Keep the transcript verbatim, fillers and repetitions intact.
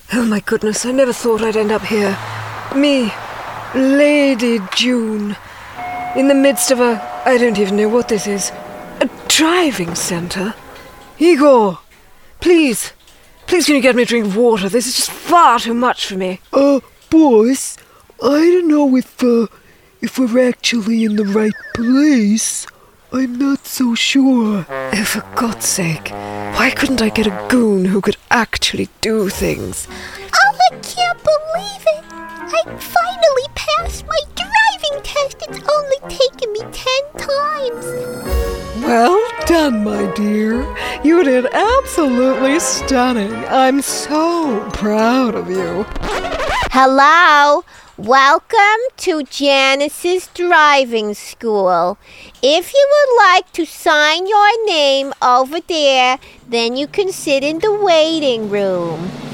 Oh my goodness, I never thought I'd end up here. Me, Lady June, in the midst of a... I don't even know what this is. A driving centre? Igor, please, please can you get me a drink of water? This is just far too much for me. Uh, boss, I don't know if, uh, if we're actually in the right place. I'm not so sure. Oh, for God's sake, why couldn't I get a goon who could actually do things? Oh, I can't believe it! I finally passed my driving test. It's only taken me ten times. Well done, my dear. You did absolutely stunning. I'm so proud of you. Hello. Welcome to Janice's driving school. If you would like to sign your name over there, then you can sit in the waiting room.